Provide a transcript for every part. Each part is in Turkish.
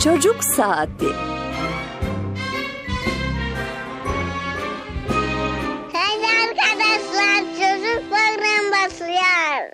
Çocuk Saati. Haydi arkadaşlar, çocuk programı başlıyor.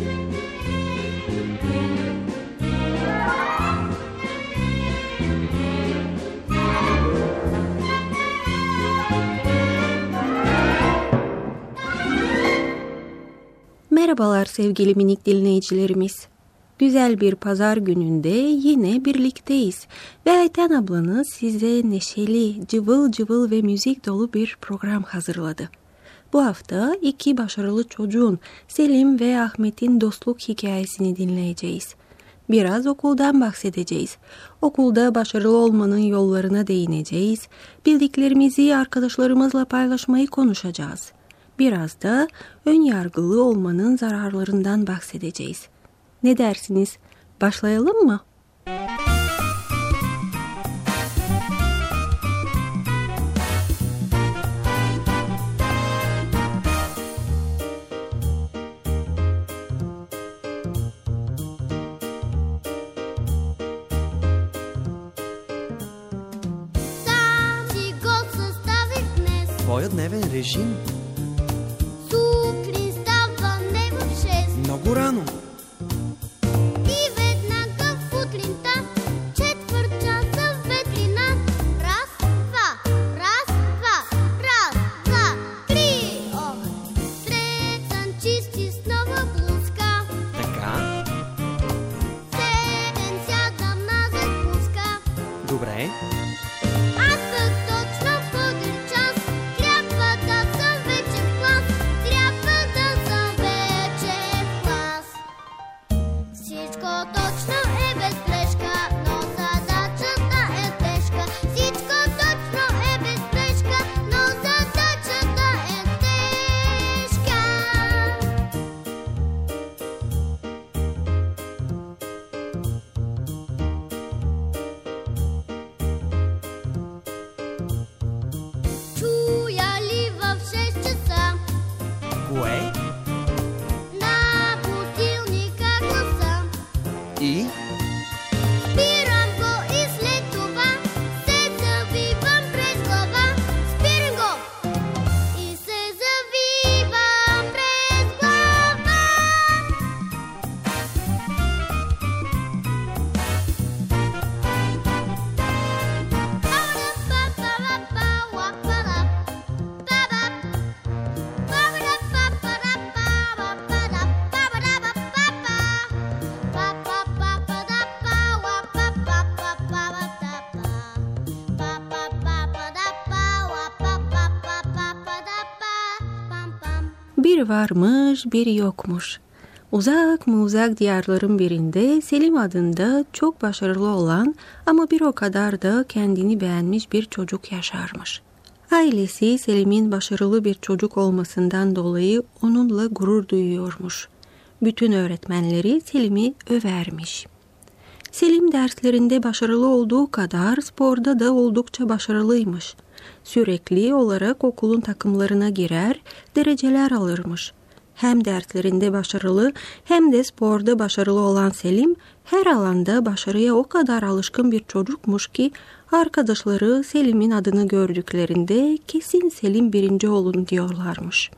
Merhabalar sevgili minik dinleyicilerimiz. Güzel bir pazar gününde yine birlikteyiz ve Ayten ablanız size neşeli, cıvıl cıvıl ve müzik dolu bir program hazırladı. Bu hafta iki başarılı çocuğun, Selim ve Ahmet'in dostluk hikayesini dinleyeceğiz. Biraz okuldan bahsedeceğiz. Okulda başarılı olmanın yollarına değineceğiz. Bildiklerimizi arkadaşlarımızla paylaşmayı konuşacağız. Biraz da ön yargılı olmanın zararlarından bahsedeceğiz. Ne dersiniz? Başlayalım mı? Твоят дневен режим? Сутрин става не в 6. Много рано. И веднага в утринта, четвърт часа ветрина. Раз, два, три. Сретен чисти с нова блузка. Така, 7 сядам на закуска. добре. Аз пък точно в един час трябва да съм вече в клас. Всичко точно е без грешка, но задачата е тежка. Всичко точно е без грешка, но задачата е тежка. Чуя ли в 6 часа Кое? на будилника гласа? И? Спирам го и след това се завивам през глава. Спирам го и се завивам през глава. Bir varmış, bir yokmuş. Uzak mı uzak diyarların birinde Selim adında çok başarılı olan ama bir o kadar da kendini beğenmiş bir çocuk yaşarmış. Ailesi Selim'in başarılı bir çocuk olmasından dolayı onunla gurur duyuyormuş. Bütün öğretmenleri Selim'i övermiş. Selim derslerinde başarılı olduğu kadar sporda da oldukça başarılıymış. Sürekli olarak okulun takımlarına girer, dereceler alırmış. Hem derslerinde başarılı hem de sporda başarılı olan Selim, her alanda başarıya o kadar alışkın bir çocukmuş ki arkadaşları Selim'in adını gördüklerinde kesin Selim birinci olun diyorlarmış.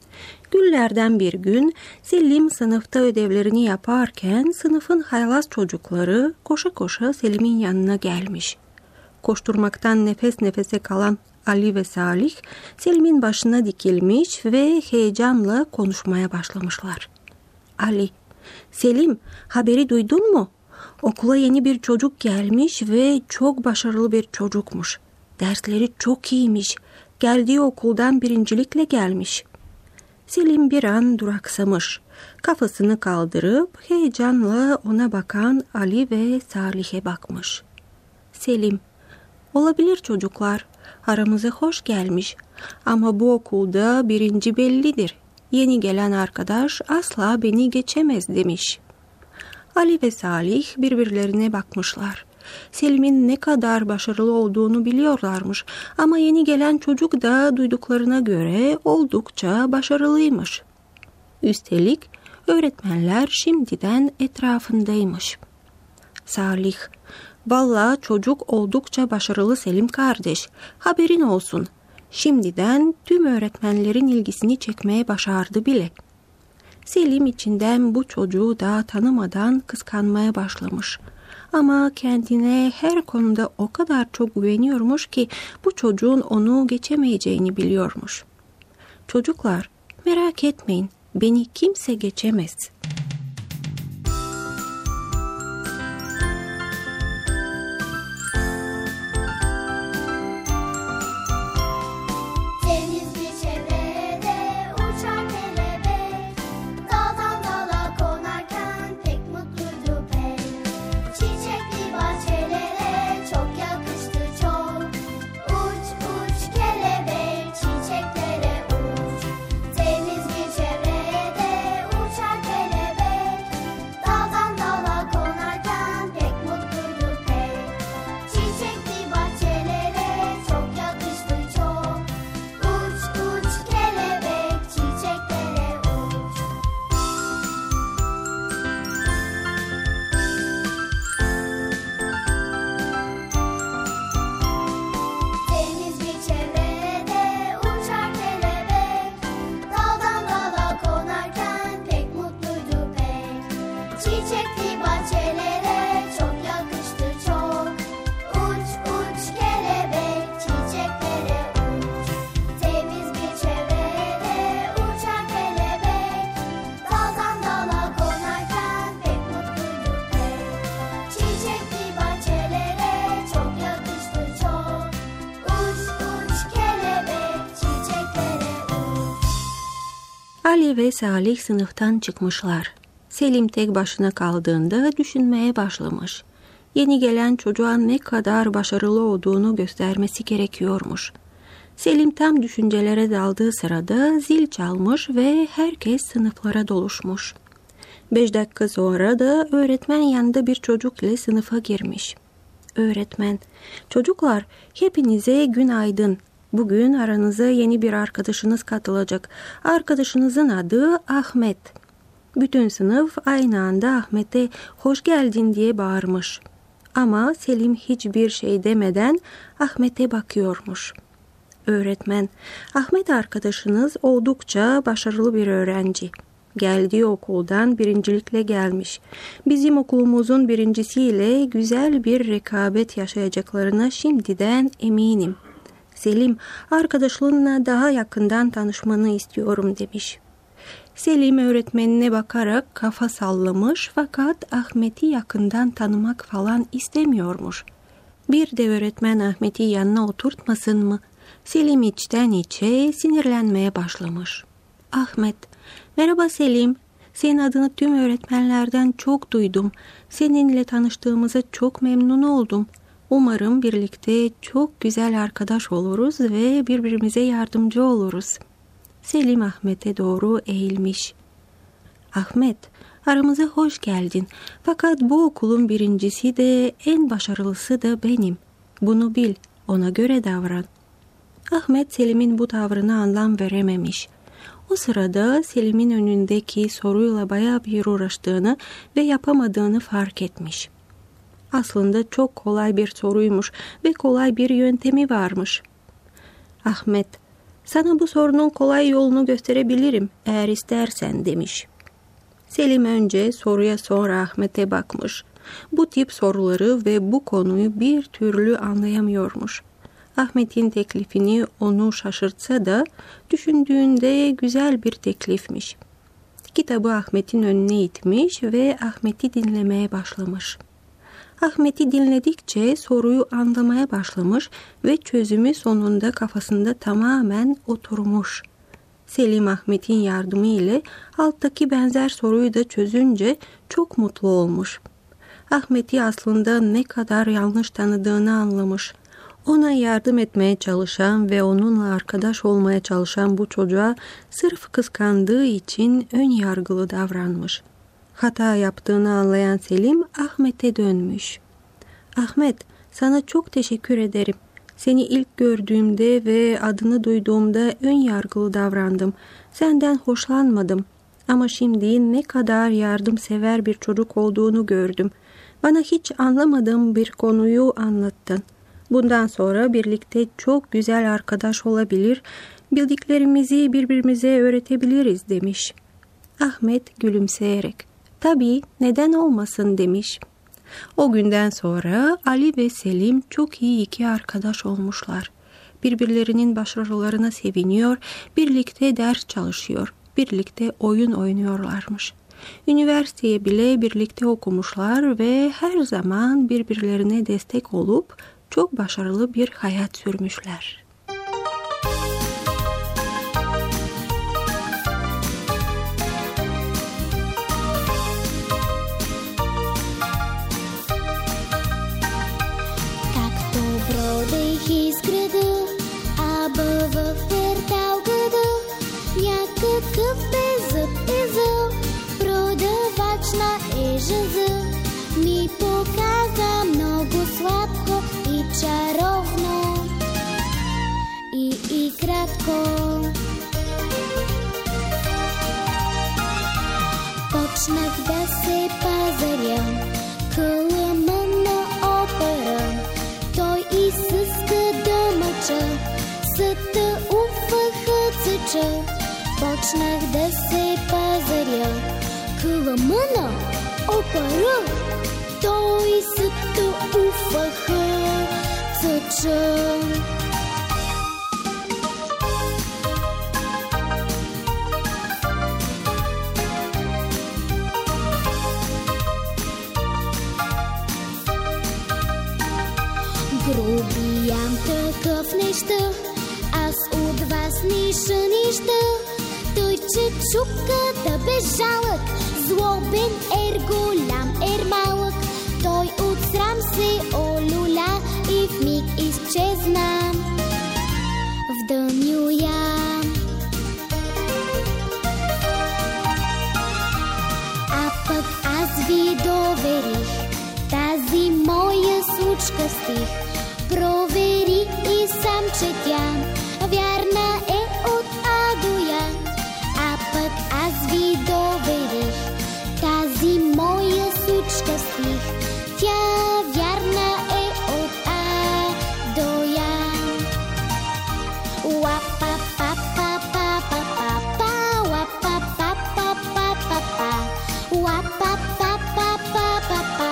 Günlerden bir gün Selim sınıfta ödevlerini yaparken sınıfın haylaz çocukları koşa koşa Selim'in yanına gelmiş. Koşturmaktan nefes nefese kalan Ali ve Salih Selim'in başına dikilmiş ve heyecanla konuşmaya başlamışlar. Ali, Selim, haberi duydun mu? Okula yeni bir çocuk gelmiş ve çok başarılı bir çocukmuş. Dersleri çok iyiymiş. Geldiği okuldan birincilikle gelmiş. Selim bir an duraksamış. Kafasını kaldırıp heyecanla ona bakan Ali ve Salih'e bakmış. Selim, olabilir çocuklar, aramıza hoş gelmiş ama bu okulda birinci bellidir. Yeni gelen arkadaş asla beni geçemez demiş. Ali ve Salih birbirlerine bakmışlar. Selim'in ne kadar başarılı olduğunu biliyorlarmış ama yeni gelen çocuk da duyduklarına göre oldukça başarılıymış. Üstelik öğretmenler şimdiden etrafındaymış. Salih, Vallahi çocuk oldukça başarılı Selim kardeş. Haberin olsun. Şimdiden tüm öğretmenlerin ilgisini çekmeye başardı bile. Selim içinden bu çocuğu daha tanımadan kıskanmaya başlamış. Ama kendine her konuda o kadar çok güveniyormuş ki bu çocuğun onu geçemeyeceğini biliyormuş. Çocuklar, merak etmeyin, beni kimse geçemez. Ali ve Salih sınıftan çıkmışlar. Selim tek başına kaldığında düşünmeye başlamış. Yeni gelen çocuğa ne kadar başarılı olduğunu göstermesi gerekiyormuş. Selim tam düşüncelere daldığı sırada zil çalmış ve herkes sınıflara doluşmuş. 5 dakika sonra da öğretmen yanında bir çocuk ile sınıfa girmiş. Öğretmen, çocuklar hepinize günaydın. Bugün aranıza yeni bir arkadaşınız katılacak. Arkadaşınızın adı Ahmet. Bütün sınıf aynı anda Ahmet'e hoş geldin diye bağırmış. Ama Selim hiçbir şey demeden Ahmet'e bakıyormuş. Öğretmen, Ahmet arkadaşınız oldukça başarılı bir öğrenci. Geldiği okuldan birincilikle gelmiş. Bizim okulumuzun birincisiyle güzel bir rekabet yaşayacaklarına şimdiden eminim. Selim, arkadaşlarına daha yakından tanışmanı istiyorum demiş. Selim öğretmenine bakarak kafa sallamış fakat Ahmet'i yakından tanımak falan istemiyormuş. Bir de öğretmen Ahmet'i yanına oturtmasın mı? Selim içten içe sinirlenmeye başlamış. Ahmet, merhaba Selim. Senin adını tüm öğretmenlerden çok duydum. Seninle tanıştığımıza çok memnun oldum. Umarım birlikte çok güzel arkadaş oluruz ve birbirimize yardımcı oluruz. Selim Ahmet'e doğru eğilmiş. Ahmet, aramıza hoş geldin. Fakat bu okulun birincisi de en başarılısı da benim. Bunu bil, ona göre davran. Ahmet Selim'in bu tavrına anlam verememiş. O sırada Selim'in önündeki soruyla bayağı bir uğraştığını ve yapamadığını fark etmiş. Aslında çok kolay bir soruymuş ve kolay bir yöntemi varmış. Ahmet, sana bu sorunun kolay yolunu gösterebilirim eğer istersen demiş. Selim önce soruya sonra Ahmet'e bakmış. Bu tip soruları ve bu konuyu bir türlü anlayamıyormuş. Ahmet'in teklifini onu şaşırtsa da düşündüğünde güzel bir teklifmiş. Kitabı Ahmet'in önüne itmiş ve Ahmet'i dinlemeye başlamış. Ahmet'i dinledikçe soruyu anlamaya başlamış ve çözümü sonunda kafasında tamamen oturmuş. Selim Ahmet'in yardımı ile alttaki benzer soruyu da çözünce çok mutlu olmuş. Ahmet'i aslında ne kadar yanlış tanıdığını anlamış. Ona yardım etmeye çalışan ve onunla arkadaş olmaya çalışan bu çocuğa sırf kıskandığı için ön yargılı davranmış. Hata yaptığını anlayan Selim Ahmet'e dönmüş. Ahmet, sana çok teşekkür ederim. Seni ilk gördüğümde ve adını duyduğumda ön yargılı davrandım. Senden hoşlanmadım. Ama şimdi ne kadar yardımsever bir çocuk olduğunu gördüm. Bana hiç anlamadığım bir konuyu anlattın. Bundan sonra birlikte çok güzel arkadaş olabilir, bildiklerimizi birbirimize öğretebiliriz demiş. Ahmet gülümseyerek, tabii neden olmasın demiş. O günden sonra Ali ve Selim çok iyi iki arkadaş olmuşlar. Birbirlerinin başarılarına seviniyor, birlikte ders çalışıyor, birlikte oyun oynuyorlarmış. Üniversiteye bile birlikte okumuşlar ve her zaman birbirlerine destek olup çok başarılı bir hayat sürmüşler. Из града, аба в квартал града, някакъв беззъб езъл, продавач на ежезъ, ми показа много сладко и чаровно, и кратко. Почнах да се пазаря, кълъма на опера, той и съска да мъча, съта уфаха цъча. Почнах да се пазаря, кълъма на опера, той съта уфаха цъча. Грубиян такъв неща, аз от вас ниша нища. Той, че чука да бе жалък, злобен голям малък. Той от срам се олюля и в миг изчезна в дънюя. А пък аз ви доверих тази моя случка стих. Провери и сам, че тя вярна е от А до Я. А пък аз ви доверих тази моя случка стих. Тя вярна е от А до Я. Уа-па-па-па-па-па-па, уа-па-па-па-па-па-па, уа-па-па-па-па-па-па,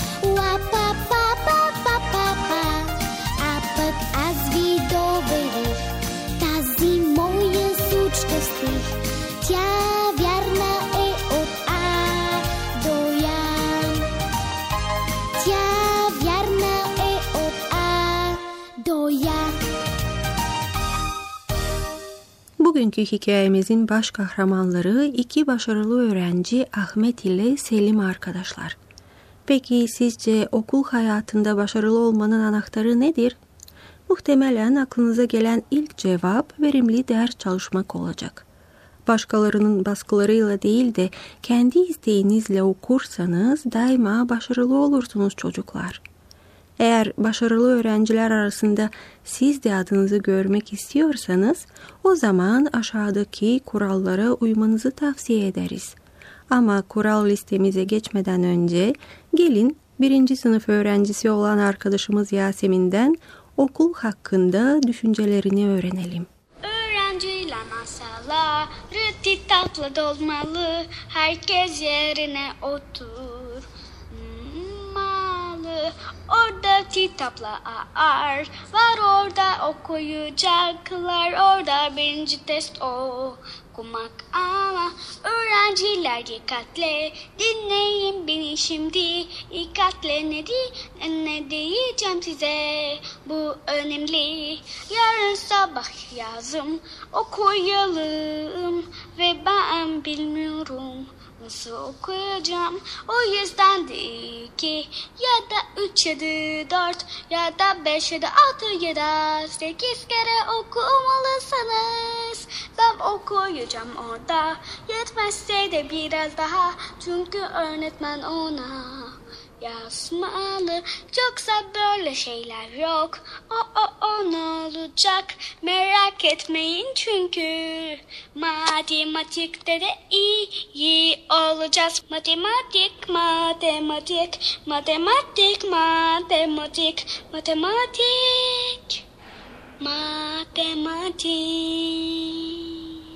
уа-па-па-па-па-па. А пък аз ви доверих тази моя случка стих. Тя вярна е от А до Я. Tya vярна е от А до Я. Bugünkü hikayemizin baş kahramanları iki başarılı öğrenci Ahmet ile Selim arkadaşlar. Peki sizce okul hayatında başarılı olmanın anahtarı nedir? Muhtemelen aklınıza gelen ilk cevap verimli ders çalışmak olacak. Başkalarının baskılarıyla değil de kendi isteğinizle okursanız daima başarılı olursunuz çocuklar. Eğer başarılı öğrenciler arasında siz de adınızı görmek istiyorsanız o zaman aşağıdaki kurallara uymanızı tavsiye ederiz. Ama kural listemize geçmeden önce gelin 1. sınıf öğrencisi olan arkadaşımız Yasemin'den okul hakkında düşüncelerini öğrenelim. Öğrenciler masaları kitapla dolmalı, herkes yerine oturmalı. Orada kitaplar var, orada okuyacaklar, orada 1. test okumak. Ama öğrenciler dikkatle dinleyin beni şimdi, dikkatle ne diyeceğim size, bu önemli. Yarın sabah yazım okuyalım ve ben bilmiyorum nasıl okuyacağım. O yüzden de 2 ya da 3 ya da 4 ya da 5 ya da 6 ya da 8 kere okumalısınız. Ben okuyacağım orada, yetmezse de biraz daha, çünkü öğretmen ona yazmalı. Yoksa böyle şeyler yok. O ne olacak? Merak etmeyin çünkü matematikte de iyi olacağız. Matematik, matematik, matematik, matematik, matematik, matematik.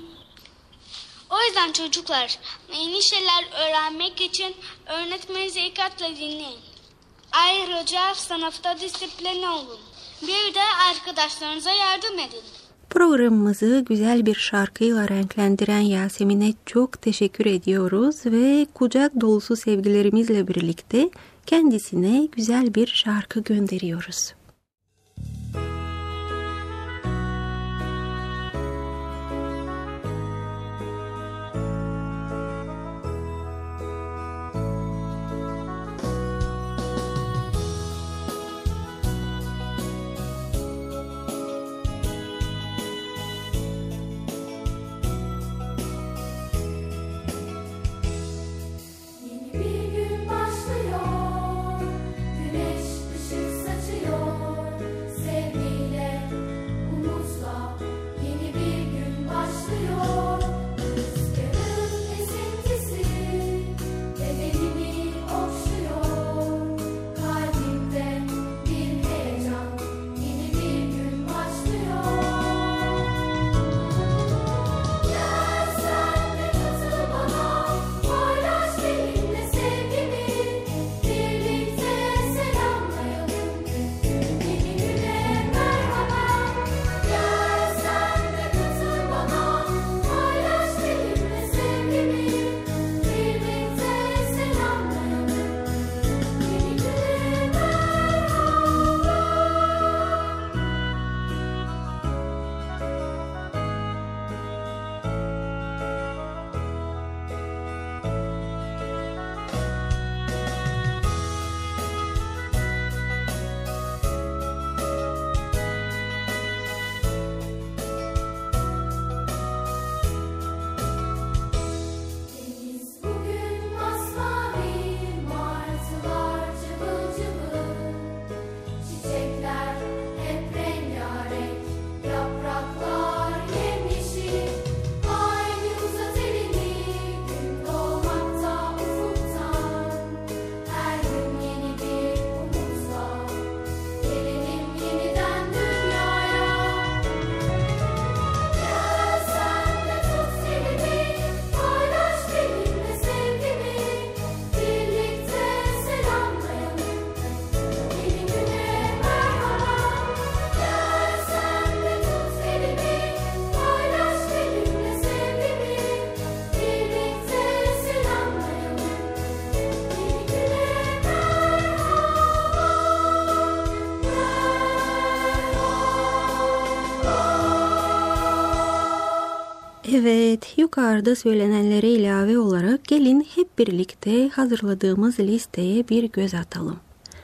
O yüzden çocuklar, yeni şeyler öğrenmek için öğretmenizi dikkatle dinleyin. Ayrıca sınıfta disiplinli olun. Bir de arkadaşlarınıza yardım edin. Programımızı güzel bir şarkıyla renklendiren Yasemin'e çok teşekkür ediyoruz ve kucak dolusu sevgilerimizle birlikte kendisine güzel bir şarkı gönderiyoruz. Evet, yukarıda söylenenlere ilave olarak gelin hep birlikte hazırladığımız listeye bir göz atalım.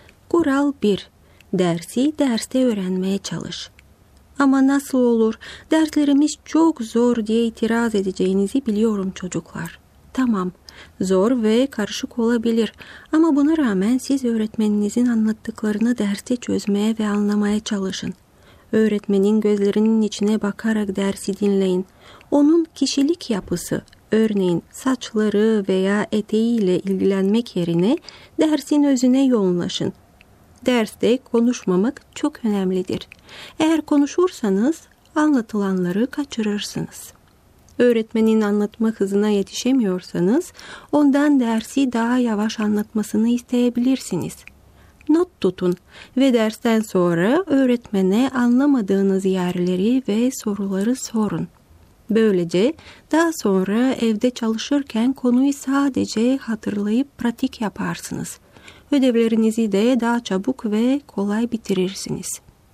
Kural 1. Dersi derste öğrenmeye çalış. Ama nasıl olur? Derslerimiz çok zor diye itiraz edeceğinizi biliyorum çocuklar. Tamam, zor ve karışık olabilir ama buna rağmen siz öğretmeninizin anlattıklarını derste çözmeye ve anlamaya çalışın. Öğretmenin gözlerinin içine bakarak dersi dinleyin. Onun kişilik yapısı, örneğin saçları veya eteğiyle ilgilenmek yerine dersin özüne yoğunlaşın. Derste konuşmamak çok önemlidir. Eğer konuşursanız anlatılanları kaçırırsınız. Öğretmenin anlatma hızına yetişemiyorsanız ondan dersi daha yavaş anlatmasını isteyebilirsiniz. Not tutun ve dersten sonra öğretmene anlamadığınız yerleri ve soruları sorun. Böylece daha sonra evde çalışırken konuyu sadece hatırlayıp pratik yaparsınız. Ödevlerinizi de daha çabuk ve kolay bitirirsiniz.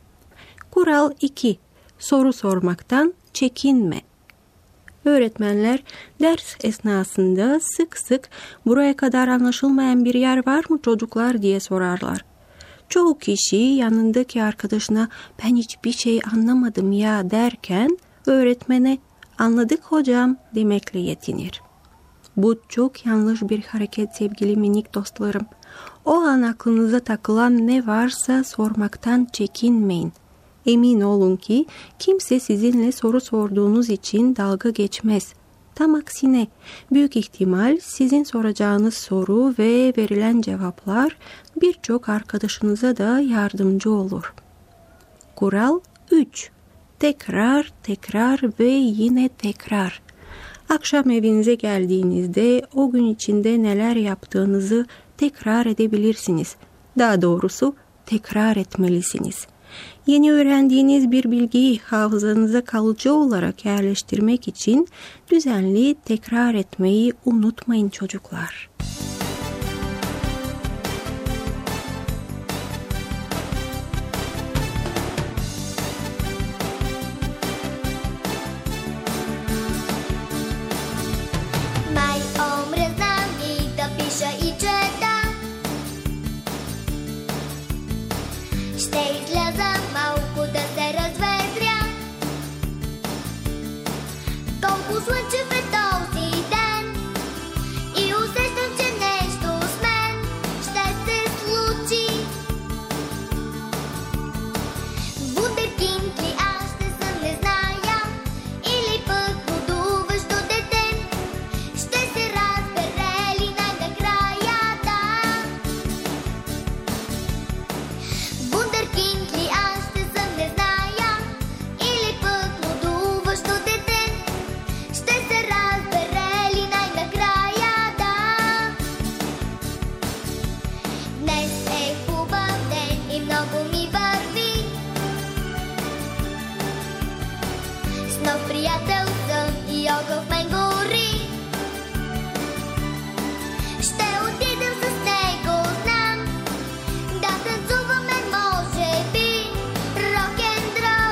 Kural 2. Soru sormaktan çekinme. Öğretmenler ders esnasında sık sık buraya kadar anlaşılmayan bir yer var mı çocuklar diye sorarlar. Çoğu kişi yanındaki arkadaşına ben hiçbir şey anlamadım ya derken öğretmene anladık hocam demekle yetinir. Bu çok yanlış bir hareket sevgili minik dostlarım. O an aklınıza takılan ne varsa sormaktan çekinmeyin. Emin olun ki kimse sizinle soru sorduğunuz için dalga geçmez. Tam aksine büyük ihtimal sizin soracağınız soru ve verilen cevaplar birçok arkadaşınıza da yardımcı olur. Kural 3. Tekrar, tekrar ve yine tekrar. Akşam evinize geldiğinizde o gün içinde neler yaptığınızı tekrar edebilirsiniz. Daha doğrusu tekrar etmelisiniz. Yeni öğrendiğiniz bir bilgiyi hafızanıza kalıcı olarak yerleştirmek için düzenli tekrar etmeyi unutmayın çocuklar. Maj omrezna mi to pisze i czyta. Štejt za małku da se razvedrja. Колко слънчев е този ден и усещам, че нещо с мен ще се случи. Вундеркинд ли аз ще съм, не зная, или пък будуващо дете. Ще се разбере ли най-накрая, да. Вундеркинд ли аз ще съм, не зная, или пък будуващо дете. Ще се разбере ли най-накрая, да. Днес е хубав ден и много ми върви. С нов приятел съм и огън в мен гори. Ще отидем с него, знам, да танцуваме, може би, рок-н-рол.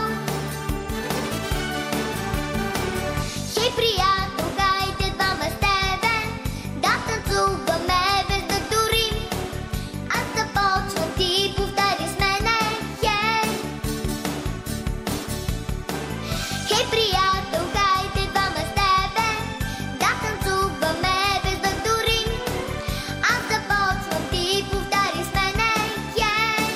Хей, приятел, хайде двама с тебе, да танцуваме без да дорим. Аз започвам, ти повтаряй с мене, хей. Хей, приятел, хайде двама с тебе, да танцуваме без да дорим. Аз започвам, ти повтаряй с мене, хей.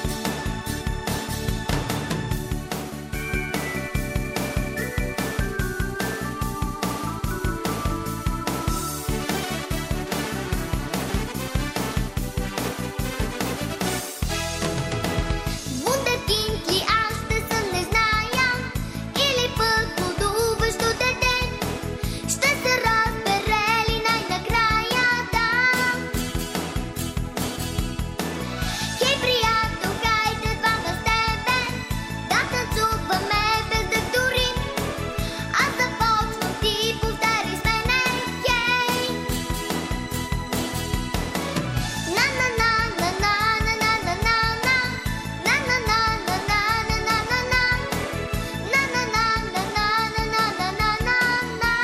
Вундеркинд ли аз ще съм, не зная, или пък будуващо дете. Ще се разбере ли най-накрая, да. Хей, приятел, хайде двама с тебе, да танцуваме без да дорим. Аз започвам, ти повтаряй с мене, хей. На на на на на на на на на на на на на на на на на на на. Na na na na na na na na na na na.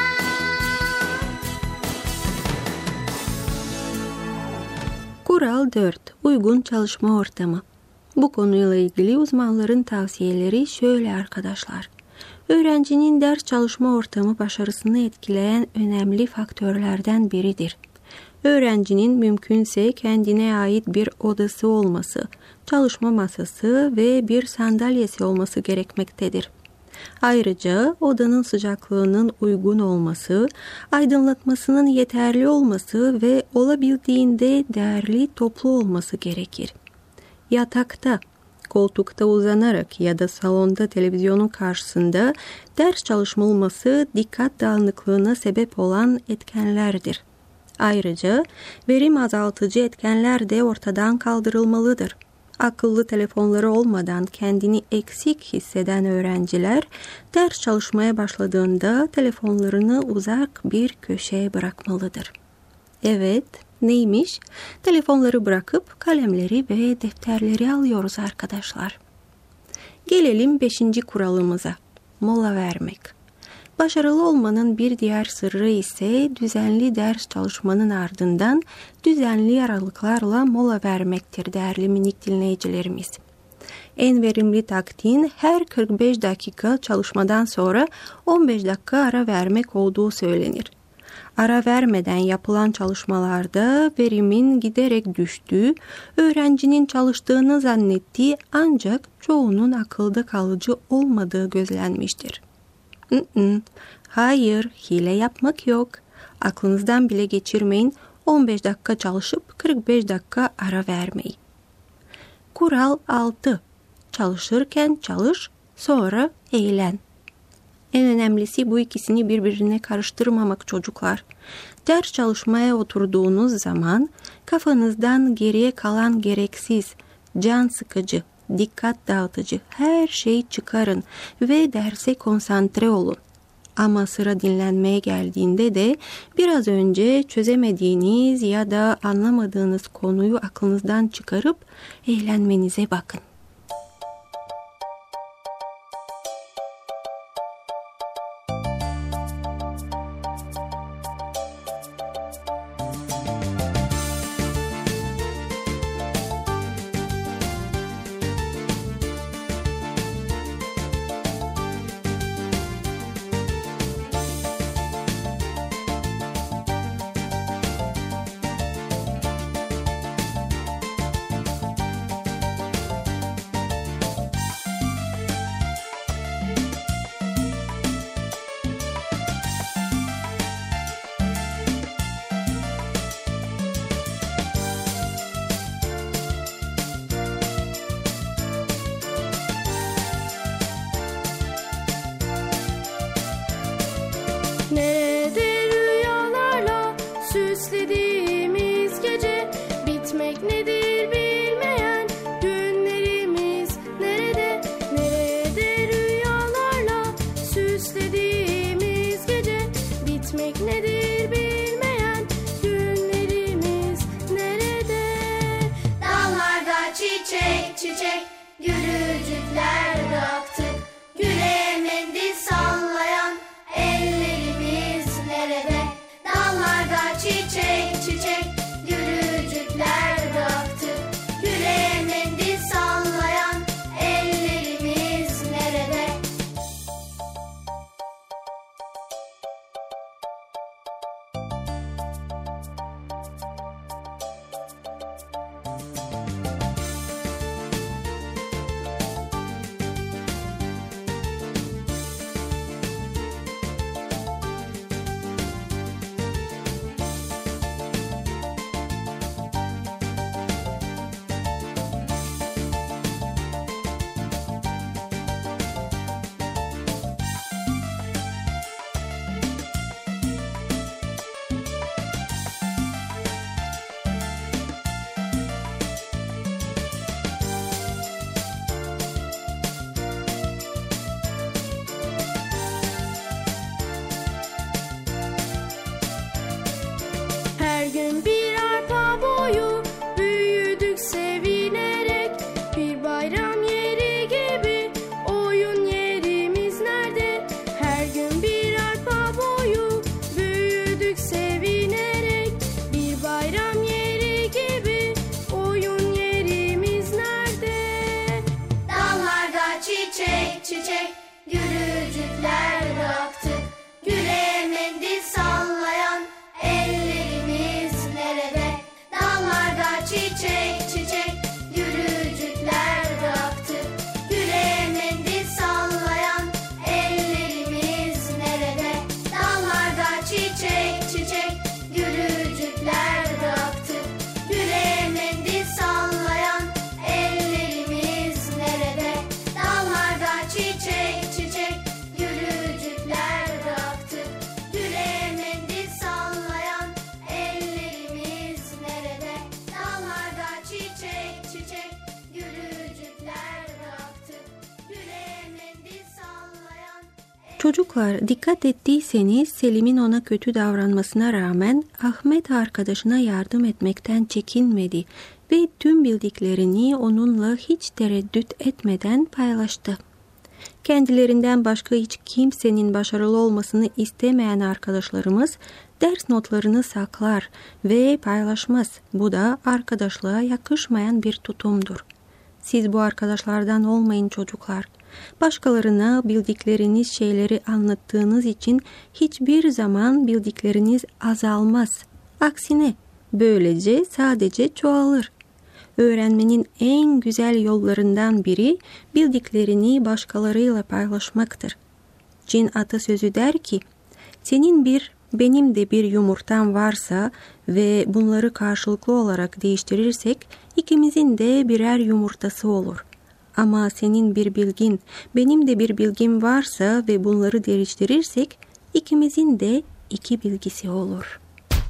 Kural 4. Uygun çalışma ortamı. Bu konuyla ilgili uzmanların tavsiyeleri şöyle arkadaşlar. Öğrencinin ders çalışma ortamı başarısını etkileyen önemli faktörlerden biridir. Öğrencinin mümkünse kendine ait bir odası olması, çalışma masası ve bir sandalyesi olması gerekmektedir. Ayrıca odanın sıcaklığının uygun olması, aydınlatmasının yeterli olması ve olabildiğinde değerli toplu olması gerekir. Yatakta, koltukta uzanarak ya da salonda televizyonun karşısında ders çalışılması dikkat dağınıklığına sebep olan etkenlerdir. Ayrıca verim azaltıcı etkenler de ortadan kaldırılmalıdır. Akıllı telefonları olmadan kendini eksik hisseden öğrenciler ders çalışmaya başladığında telefonlarını uzak bir köşeye bırakmalıdır. Evet, neymiş? Telefonları bırakıp kalemleri ve defterleri alıyoruz arkadaşlar. Gelelim 5. kuralımıza. Mola vermek. Başarılı olmanın bir diğer sırrı ise düzenli ders çalışmanın ardından düzenli aralıklarla mola vermektir değerli minik dinleyicilerimiz. En verimli taktiğin her 45 dakika çalışmadan sonra 15 dakika ara vermek olduğu söylenir. Ara vermeden yapılan çalışmalarda verimin giderek düştüğü, öğrencinin çalıştığını zannettiği ancak çoğunun akılda kalıcı olmadığı gözlenmiştir. Hayır, hile yapmak yok. Aklınızdan bile geçirmeyin, 15 dakika çalışıp 45 dakika ara vermeyin. Kural 6. Çalışırken çalış, sonra eğlen. En önemlisi bu ikisini birbirine karıştırmamak çocuklar. Ders çalışmaya oturduğunuz zaman kafanızdan geriye kalan gereksiz, can sıkıcı, dikkat dağıtıcı her şeyi çıkarın ve derse konsantre olun. Ama sıra dinlenmeye geldiğinde de biraz önce çözemediğiniz ya da anlamadığınız konuyu aklınızdan çıkarıp eğlenmenize bakın. Nerede rüyalarla süslediğimiz gece, bitmek nedir bilmeyen günlerimiz nerede? Nerede rüyalarla süslediğimiz gece, bitmek nedir bilmeyen günlerimiz nerede? Dallarda çiçek çiçek gülücükler bıraktık. Güle mendil sallayan ellerimiz nerede? Dallarda çiçek çiçek gülücükler bıraktık. Güle mendil sallayan ellerimiz nerede? Her gün bir arpa boyu büyüdük sevinerek. Bir bayram yeri gibi oyun yerimiz nerede? Her gün bir arpa boyu büyüdük sevinerek. Bir bayram yeri gibi oyun yerimiz nerede? Dallarda çiçek çiçek gülücükler bıraktık. Güle mendil sallayan ellerimiz nerede? Dallarda çiçek çiçek gülücükler bıraktık. Güle mendil sallayan ellerimiz nerede? Dallarda çiçek çiçek gülücükler bıraktık. Güle mendil sallayan ellerimiz nerede? Dallarda çiçek çiçek gülücükler bıraktık. Güle mendil sallayan ellerimiz nerede? Dallarda çiçek çiçek gülücükler bıraktık. Güle mendil sallayan. Çocuklar, dikkat ettiyseniz Selim'in ona kötü davranmasına rağmen Ahmet arkadaşına yardım etmekten çekinmedi ve tüm bildiklerini onunla hiç tereddüt etmeden paylaştı. Kendilerinden başka hiç kimsenin başarılı olmasını istemeyen arkadaşlarımız ders notlarını saklar ve paylaşmaz. Bu da arkadaşlığa yakışmayan bir tutumdur. Siz bu arkadaşlardan olmayın çocuklar. Başkalarına bildikleriniz şeyleri anlattığınız için hiçbir zaman bildikleriniz azalmaz. Aksine böylece sadece çoğalır. Öğrenmenin en güzel yollarından biri bildiklerini başkalarıyla paylaşmaktır. Çin atasözü der ki, benim de bir yumurtam varsa ve bunları karşılıklı olarak değiştirirsek ikimizin de birer yumurtası olur. Ama senin bir bilgin, benim de bir bilgim varsa ve bunları değiştirirsek ikimizin de 2 bilgisi olur.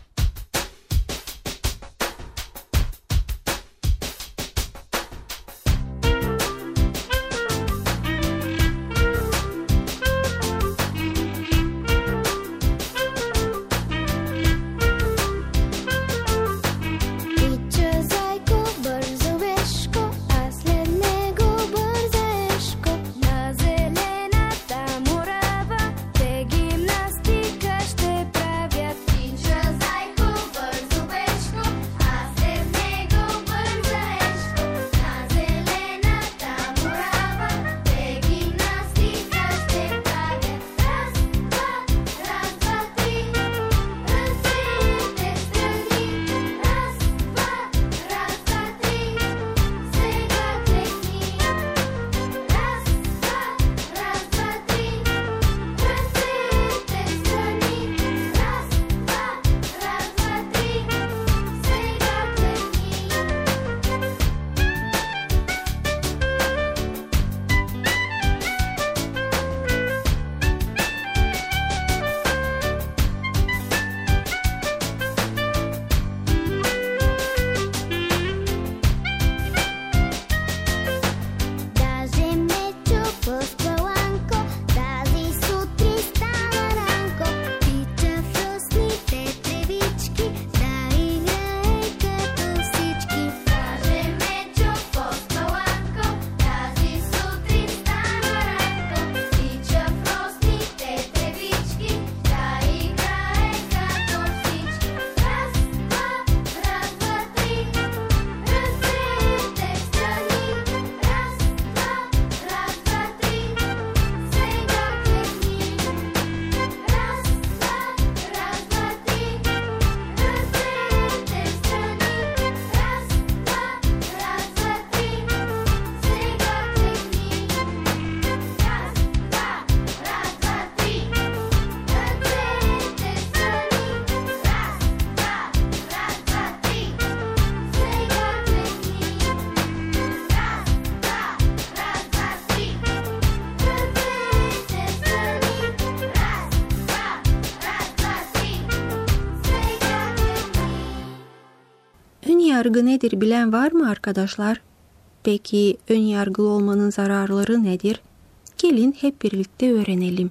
Önyargı nedir bilen var mı arkadaşlar? Peki önyargılı olmanın zararları nedir? Gelin hep birlikte öğrenelim.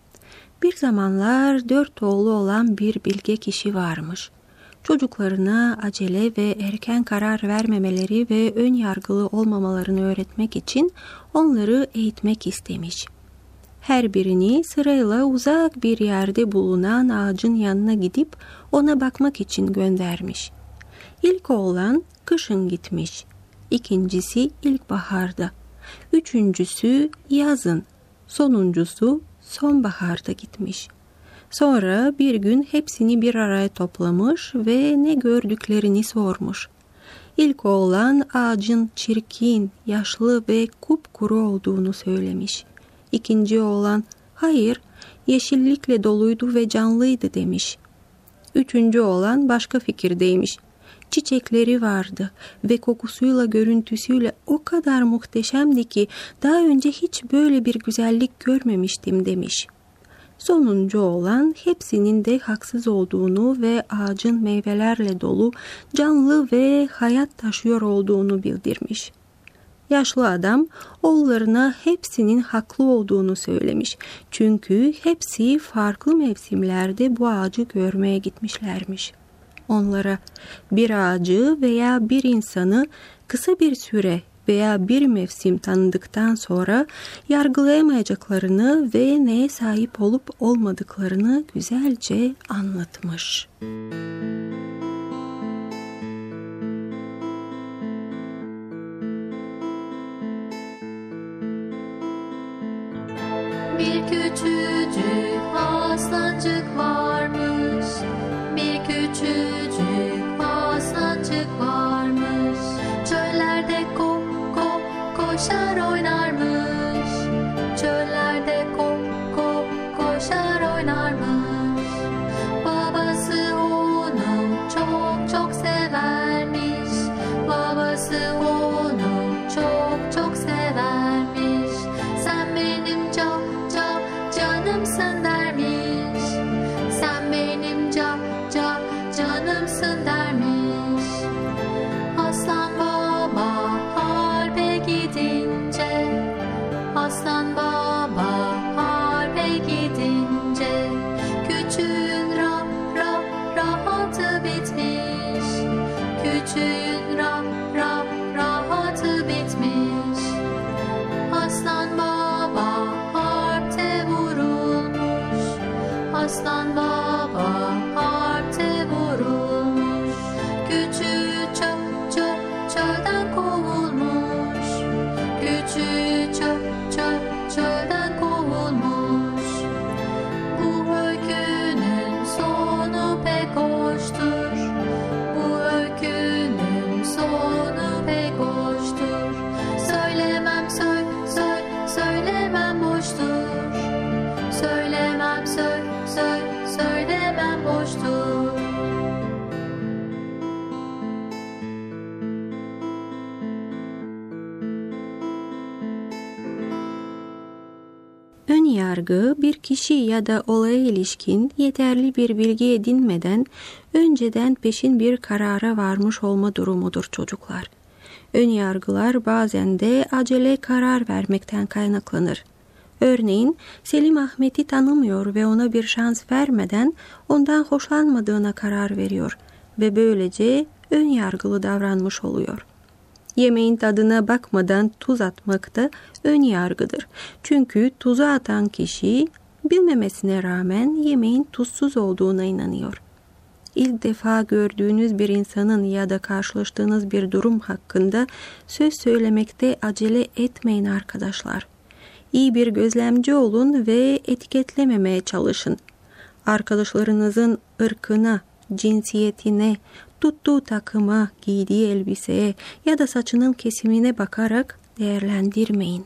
Bir zamanlar 4 oğlu olan bir bilge kişi varmış. Çocuklarına acele ve erken karar vermemeleri ve önyargılı olmamalarını öğretmek için onları eğitmek istemiş. Her birini sırayla uzak bir yerde bulunan ağacın yanına gidip ona bakmak için göndermiş. İlk oğlan kışın gitmiş, ikincisi ilkbaharda, üçüncüsü yazın, sonuncusu sonbaharda gitmiş. Sonra bir gün hepsini bir araya toplamış ve ne gördüklerini sormuş. İlk oğlan ağacın çirkin, yaşlı ve kupkuru olduğunu söylemiş. İkinci oğlan, hayır, yeşillikle doluydu ve canlıydı demiş. Üçüncü oğlan başka fikirdeymiş. Çiçekleri vardı ve kokusuyla görüntüsüyle o kadar muhteşemdi ki daha önce hiç böyle bir güzellik görmemiştim demiş. Sonuncu oğlan hepsinin de haksız olduğunu ve ağacın meyvelerle dolu, canlı ve hayat taşıyor olduğunu bildirmiş. Yaşlı adam oğullarına hepsinin haklı olduğunu söylemiş. Çünkü hepsi farklı mevsimlerde bu ağacı görmeye gitmişlermiş. Onlara bir ağacı veya bir insanı kısa bir süre veya bir mevsim tanıdıktan sonra yargılayamayacaklarını ve neye sahip olup olmadıklarını güzelce anlatmış. koşar oynarmış. Babası onu çok çok severmiş. Babası onu çok çok severmiş. Sen benim çok çok canımsın dermiş. Sen benim çok çok canımsın dermiş. Aslan baba harbe gidince, aslan baba harbe gidince, küçüğün rahatı bitmiş. Küçüğün rahatı bitmiş. Aslan baba harpte vurulmuş. Aslan baba harpte vurulmuş. Küçüğü çölden kovulmuş. Küçüğü çölden kovulmuş. Bu öykünün sonu pek hoştur. Bu öykünün sonu pek hoştur. Söylemem söylemem boştur. Söylemem söylemem boştur. Ön yargı bir kişi ya da olaya ilişkin yeterli bir bilgi edinmeden önceden peşin bir karara varmış olma durumudur çocuklar. Ön yargılar bazen de acele karar vermekten kaynaklanır. Örneğin Selim Ahmet'i tanımıyor ve ona bir şans vermeden ondan hoşlanmadığına karar veriyor ve böylece ön yargılı davranmış oluyor. Yemeğin tadına bakmadan tuz atmak da ön yargıdır. Çünkü tuzu atan kişi bilmemesine rağmen yemeğin tuzsuz olduğuna inanıyor. İlk defa gördüğünüz bir insanın ya da karşılaştığınız bir durum hakkında söz söylemekte acele etmeyin arkadaşlar. İyi bir gözlemci olun ve etiketlememeye çalışın. Arkadaşlarınızın ırkına, cinsiyetine, tuttuğu takıma, giydiği elbiseye ya da saçının kesimine bakarak değerlendirmeyin.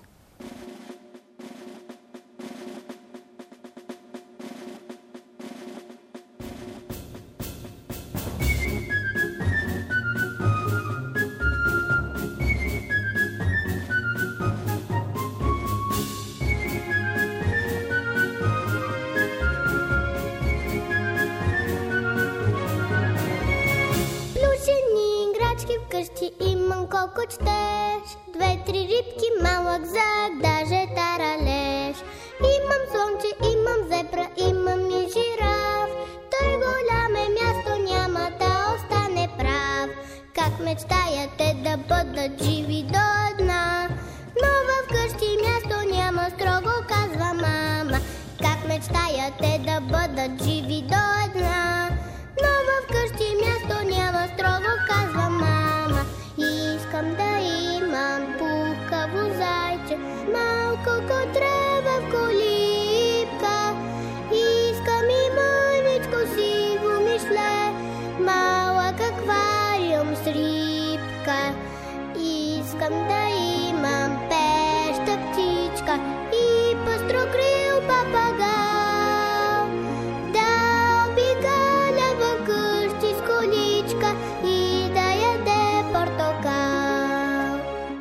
Вкъщи имам колко четеш, 2-3 рибки, малък зак, даже таралеж. Имам слънче, имам зебра, имам и жираф. Той голям е място, няма да остане прав. Как мечтая те да бъдат живи до дна, но вкъщи място няма, строго казва мама. Как мечтая те да бъдат живи до дна, но вкъщи място няма, строго казва мама. Искам да имам пухкаво зайче, малко котрева в колибка. Искам и мъничко сиво мишле, малък аквариум с рибка. Искам да имам пеща птичка и пъстрокрил папагал. Да обикаля във къщи с количка и да яде портокал.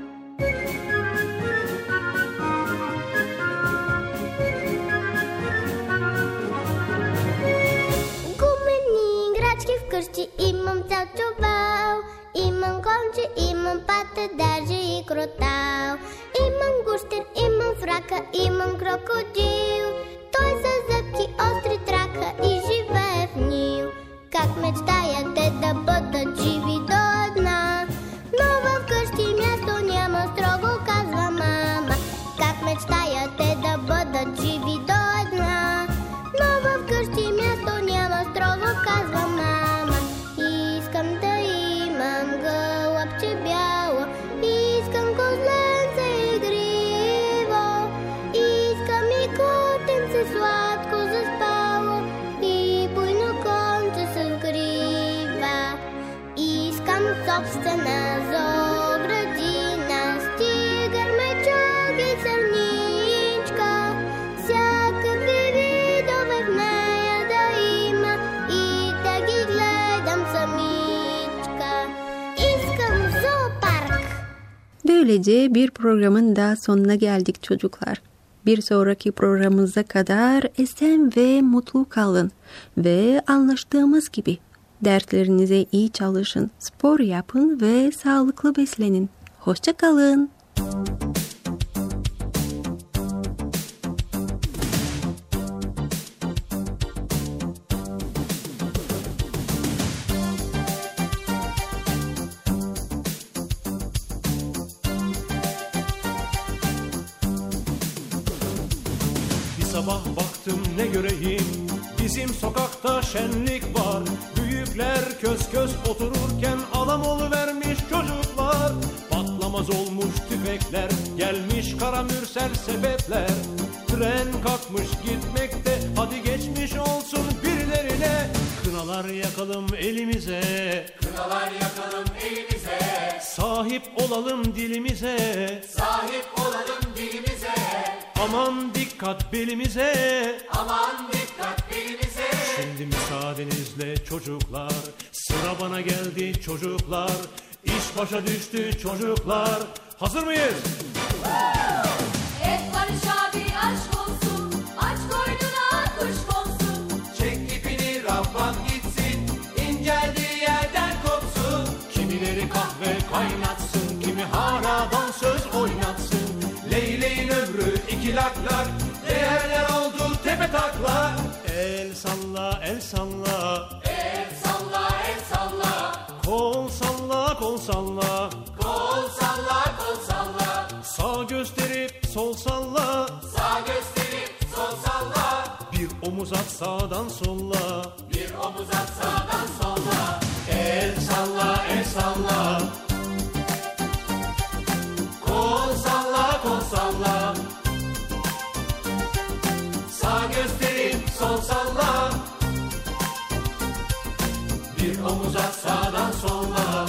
Гумени играчки вкъщи имам цял чувал. Имам конче, имам пата, даже и кротал. Имам гущер, имам фрака, имам крокодил. Той със зъбки остри трака и живее в Нил. Как мечтая те да бъдат живи до дна, но вкъщи място няма, строго казва мама. Как мечтая те да бъдат живи до дна, но вкъщи място няма, строго казва мама. Искам да имам гълъбче бяло, искам козленце игриво, искам и котенце сладко заспало и буйно конче с грива. Искам собствена зооградина с тигър, мечук и сърничка, всякакви видове Böylece bir programın da sonuna geldik çocuklar. Bir sonraki programımıza kadar esen ve mutlu kalın ve anlaştığımız gibi derslerinize iyi çalışın, spor yapın ve sağlıklı beslenin. Hoşça kalın. Sabah baktım ne göreyim, bizim sokakta şenlik var. Büyükler köz köz otururken adam oluvermiş çocuklar. Patlamaz olmuş tüfekler, gelmiş kara mürsel sepetler. Tren kalkmış gitmekte, hadi geçmiş olsun birilerine. Kınalar yakalım elimize, kınalar yakalım elimize. Sahip olalım dilimize, sahip olalım dilimize. Aman dikkat belimize, aman dikkat belimize. Şimdi müsaadenizle çocuklar, sıra bana geldi çocuklar. İş başa düştü çocuklar. Hazır mıyız? Et Barış abi aşk olsun, aç koynuna kuş konsun. Çek ipini Rabbam gitsin, inceldiği yerden kopsun. Kimileri kahve kaynatsın, kimi hala dansöz oynatsın. Leyleğin ömrü iki lak lak, değerler oldu tepe taklak. El salla el salla, el salla el salla. Kol salla kol salla, kol salla kol salla. Sağ gösterip sol salla, sağ gösterip sol salla. Bir omuz at sağdan solla, bir omuz at sağdan solla. El salla el salla. Kol salla kol salla. Sağ gösterip sol salla. Bir omuz at sağdan solla.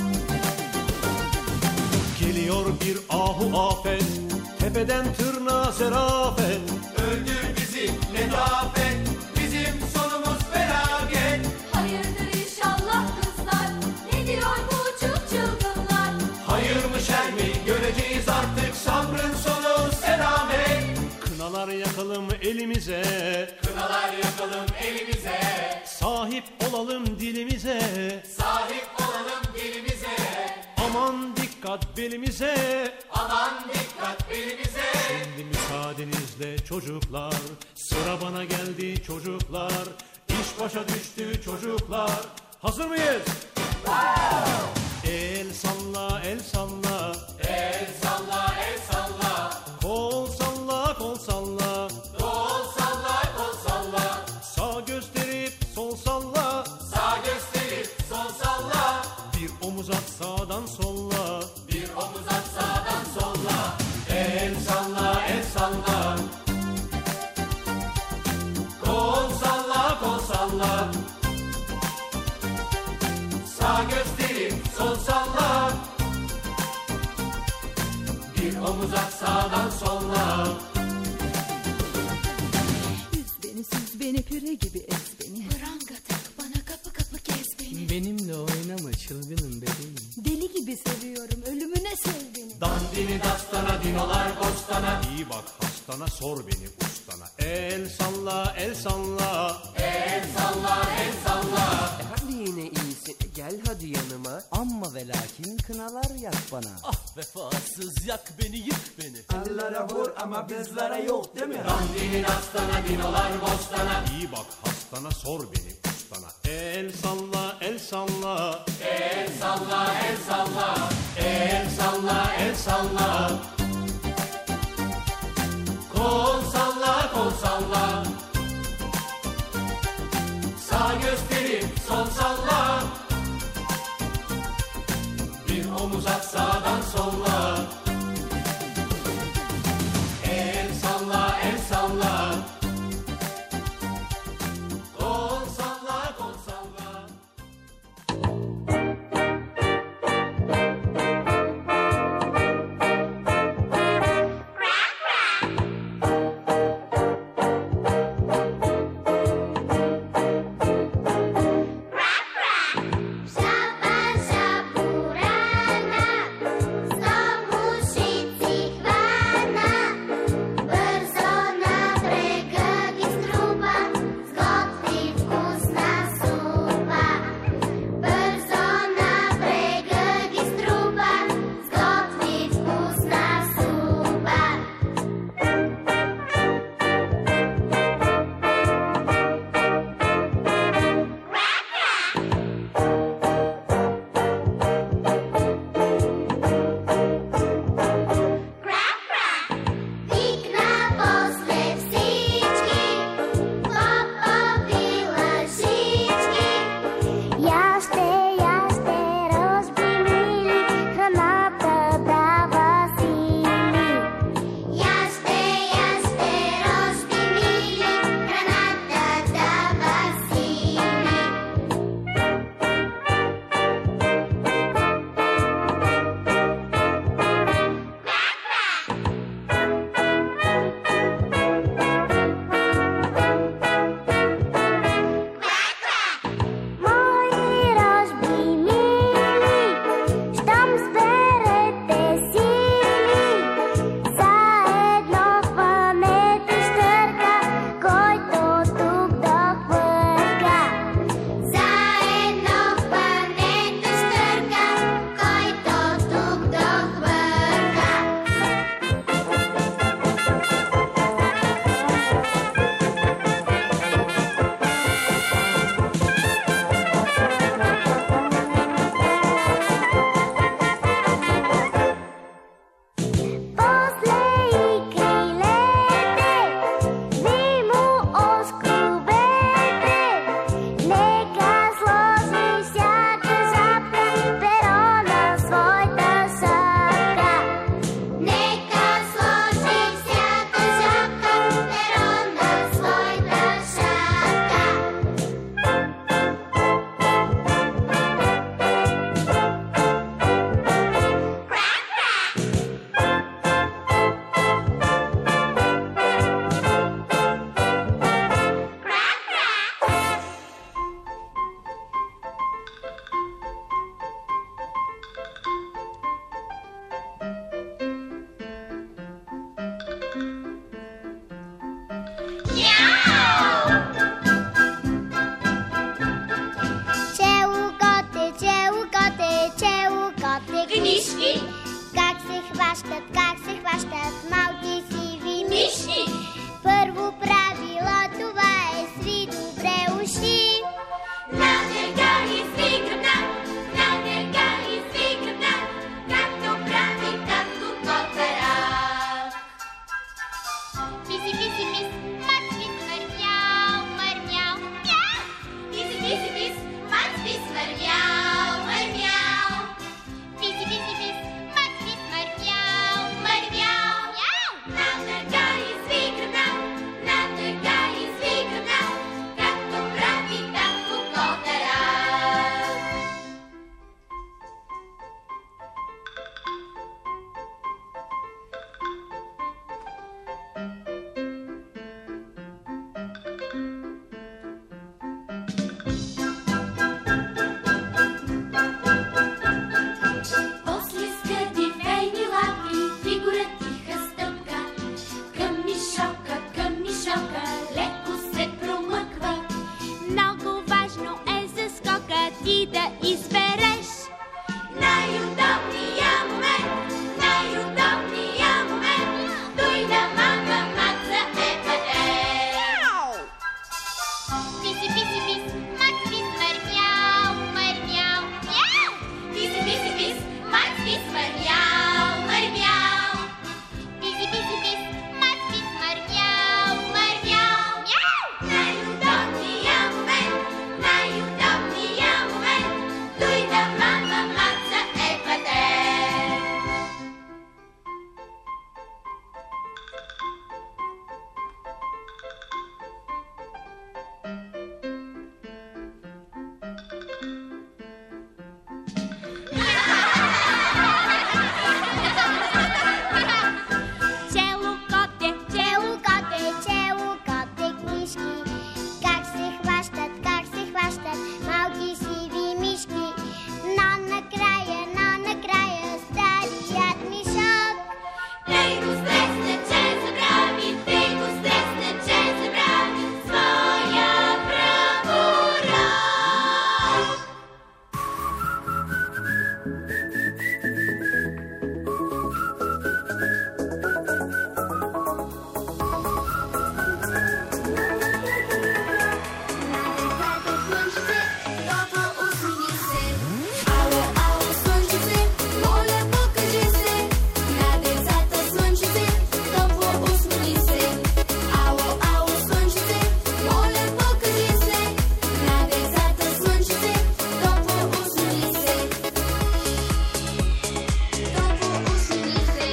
Geliyor bir ahu afet, tepeden tırnağa zerafet. Öldür bizi letafet, bizim sonumuz felaket. Hayırdır inşallah kızlar, ne diyor bu çılgınlar? Hayır mı şer mi göreceğiz artık, sabrın sonu selamet. Kınalar yakalım elimize, kınalar yakalım elimize. Sahip olalım dilimize, sahip olalım dilimize. Aman dikkat belimize, aman dikkat belimize. Şimdi müsaadenizle çocuklar, sıra bana geldi çocuklar. İş başa düştü çocuklar. Hazır mıyız? El salla el salla, el salla el salla. Kol salla kol salla, kol salla kol salla. Sağ gösterip sol salla, sağ gösterip sol salla. Bir omuz at sağdan solla, bir omuz at sağdan solla. El salla el salla. Kol salla kol salla. Sağ gösterip sol salla. Bir omuz at sağdan solla. Üz beni süz beni püre gibi ez beni. Pranga tak bana kapı kapı kes beni. Benimle oynama çılgınım bebeğim. Deli gibi seviyorum ölümüne sev beni. Dandini dastana dinolar bostana. İyi bak hastana sor beni ustana. El salla el salla. El salla el salla. Hadi yine iyisin gel hadi yanıma. Amma ve lakin kınalar yak bana. Ah vefasız yak beni yık beni. Allah'a vur ama bizlere yok değil mi? Dandini dastana dinolar bostana. İyi bak hastana sor beni ustana. El salla el salla. El salla el salla. El salla el salla. Kol salla kol salla. Sağ gösterip sol salla. Bir omuz at sağdan solla. El salla el salla. Kol salla kol salla. Saban saburana Писи, писи, пис, Макс пис, мърмяу, мърмяу, мяу. Писи, писи, пис, Макс пис, мърмяу, мърмяу. Писи, писи, пис, Макс пис, мърмяу, мърмяу, мяу. Най-удобния момент, дойде мама Макса е пътен. Чело коте, книжки. Как се хващат малки сиви мишки. Но накрая старият мишок Тъй го стресна, че забрави своя праворук. Ало, ало, слънчице, моля покажи се. На децата слънчице, топло усмихни се. Ало, ало, слънчице, моля покажи се. На децата слънчице, топло усмихни се. Топло усмихни се.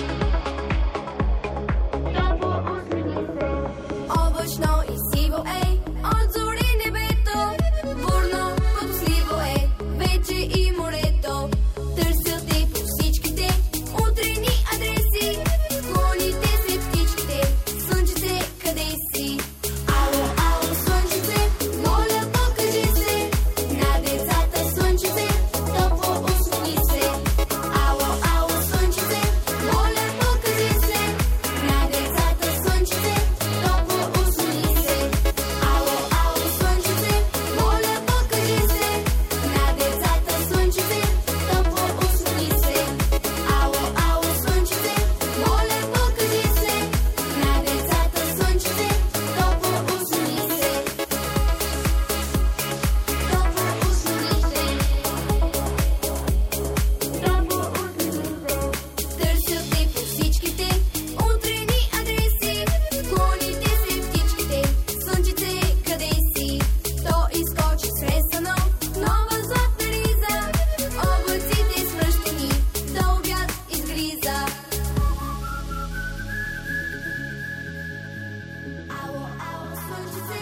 Топло усмихни се. Облачно и сиво е, от зори небето, бурно подсливо е, вече и морето. Търсят те по всичките утрени адреси, клоните се птичките, слънчице къде си? Ало, ало, слънчице, моля покажи се. На децата слънчице, топло усмихни се. Ало, ало, слънчице, моля покажи се. На децата слънчице, топло усмихни се. Ало, ало, слънчице, моля покажи се. На децата слънчице, топло усмихни се. Ало, ало, слънчице, моля покажи се. На децата слънчице, топло усмихни се. Топло усмихни се. Топло усмихни се. Търсят те по всичките утрени адреси, клоните се птичките, слънчице къде си? То изкочи сресано, нова златна риза, облаците свръщани, до обяд изгриза. Ало, ало, слънчице,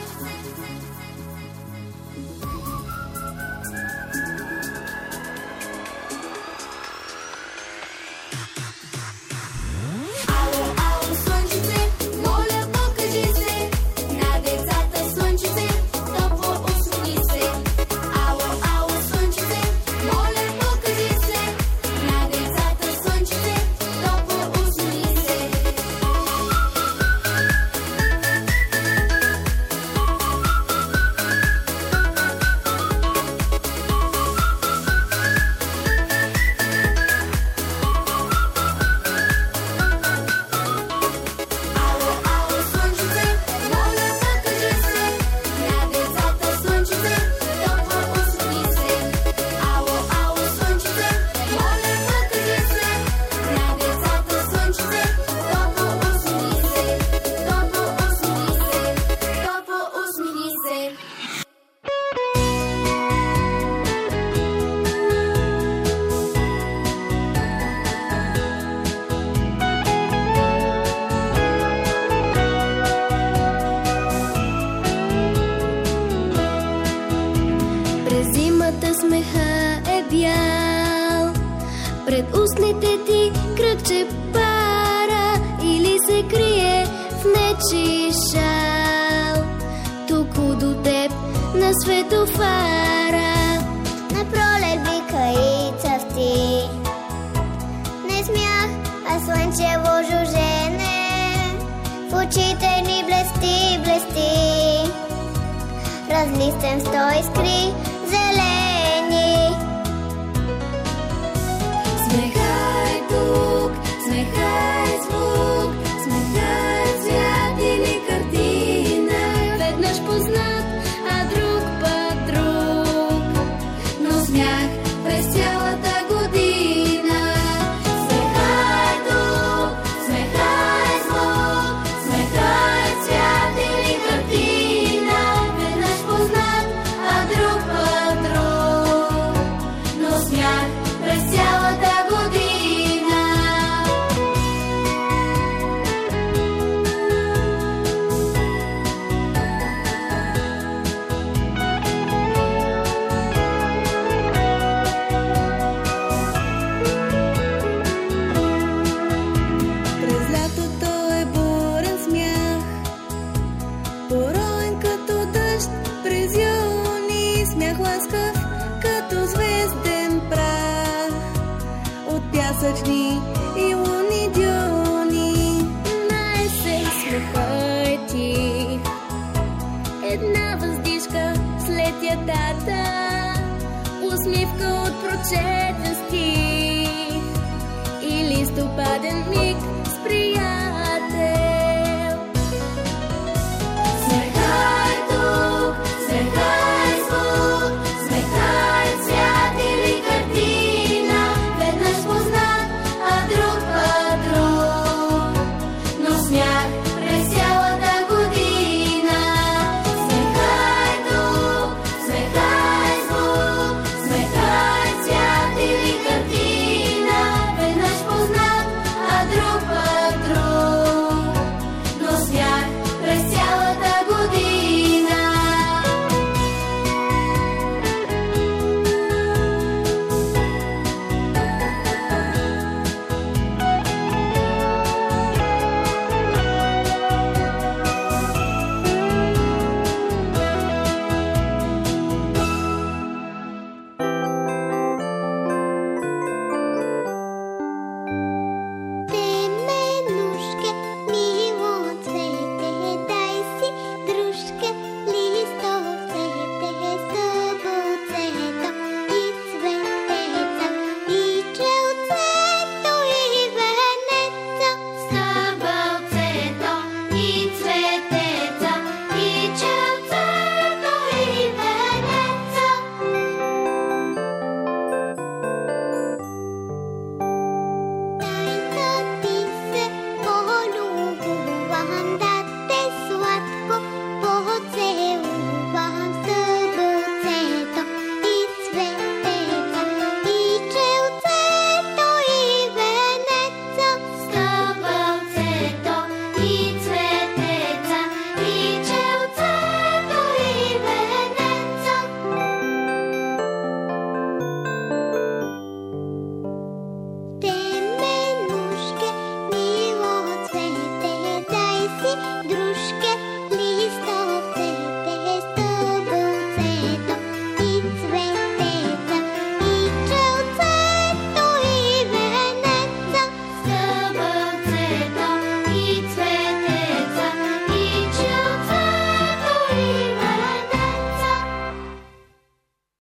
ало, ало, слънчице, моля покажи се. На децата слънчице, топло усмихни се. Ало, ало, слънчице, моля покажи се. На децата слънчице, топло усмихни се. Ало, ало, слънчице, моля покажи се. На децата слънчице, топло усмихни се. Ало, ало, слънчице, моля покажи се. На децата слънчице, топло усмихни се. Топло усмихни се. Топло усмихни се. През зимата смеха е бял, пред устните ти кръгче пара или се крие в нечий шал. Тук до теб на светофара. На пролет вика и цъфти. Не смях, а слънчево жужене в очите ни блести, блести. Разлистен сто искри зелени. Смеха е тук, смеха е звук, смеха е цвят или картина. Веднъж познат вечни и лунни дюни. На есен смехът ти, една въздишка след ядата, усмивка от прочетен стих и листопаден миг с приятел.